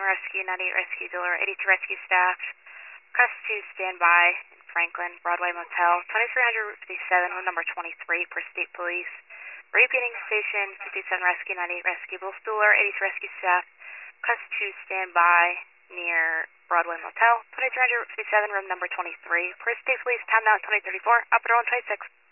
Rescue, 98 Rescue Dealer, 82 Rescue Staff, Crest 2 standby in Franklin, Broadway Motel, 2357, room number 23 per State Police. Repeating station, 57 Rescue, 98 Rescue, Bill Stuhler, 82 Rescue Staff, Crest 2 standby near Broadway Motel, 2357, room number 23 per State Police, time now 2034, operator 126.